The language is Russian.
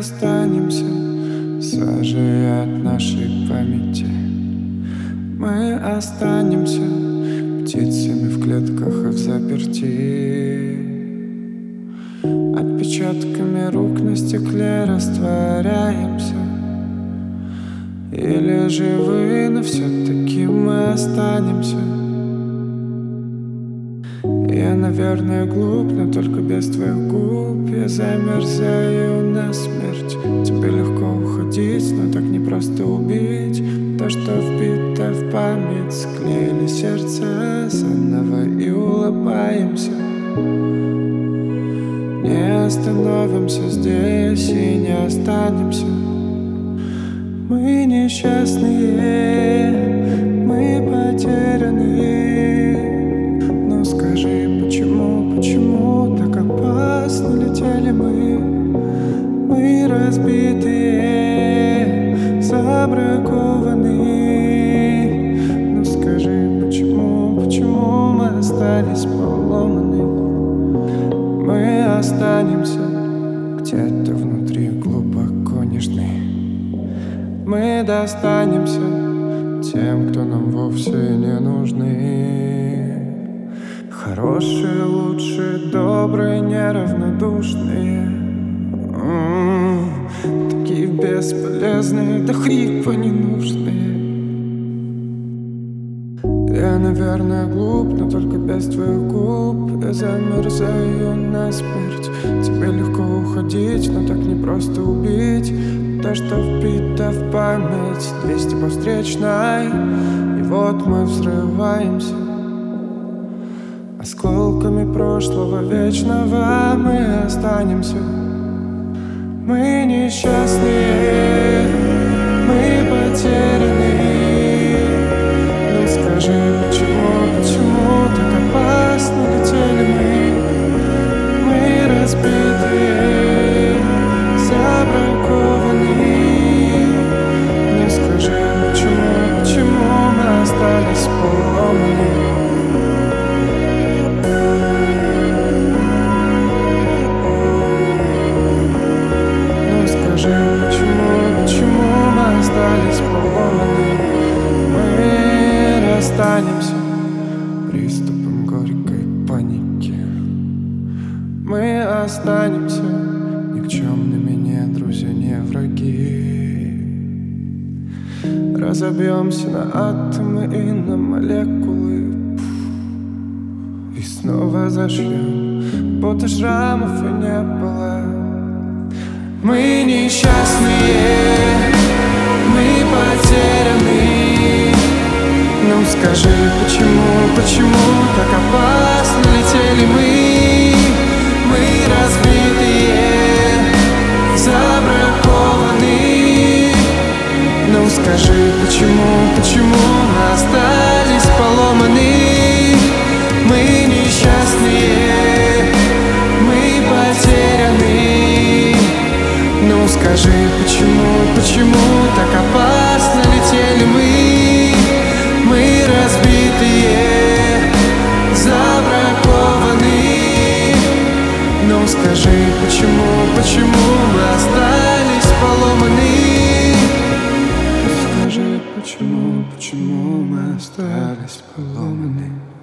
останемся сажей от нашей памяти. Мы останемся птицами в клетках и в заперти, отпечатками рук на стекле растворяемся. Или живы, но все-таки мы останемся. Я, наверное, глуп, но только без твоих губ я замерзаю насмерть. Тебе легко уходить, но так не просто убить. То, что вбито в память, склеили сердце заново и улыбаемся. Не остановимся здесь и не останемся. Мы несчастные, мы потерянные. Но скажи, почему так опасно летели мы? Мы разбитые, забракованные. Но скажи, почему мы остались поломаны? Мы останемся где-то внутри глубоко нежны. Мы достанемся тем, кто нам вовсе не нужны. Хорошие, лучшие, добрые, неравнодушные. Такие бесполезные, до хрипа ненужные. Я, наверное, глуп, но только без твоих губ я замерзаю насмерть. Тебе легко уходить, но так не просто убить. То, что вбито в память 200 по встречной. И вот мы взрываемся осколками прошлого вечного. Мы останемся. Мы несчастные, мы потерянные. Ну скажи, почему так опасно летели мы? Мы разбитые, забракованные. Ну скажи, почему мы остались поломаны? Ну скажи, почему мы остались поломаны? Мы расстанемся приступом горькой паники. Мы останемся никчемными, не друзья, не враги. Разобьемся на атомы и на молекулы. И снова зашьем, будто шрамов и не было. Мы несчастные, мы потерянные. Ну скажи, почему так опасно летели мы? Мы разбитые, забракованные. Ну скажи, почему мы остались поломаны? Мы несчастные, мы потерянные. Ну скажи, почему так опасно летели мы? Мы разбитые, забракованные. Ну скажи, почему мы остались поломаны? Скажи, почему мы остались поломаны?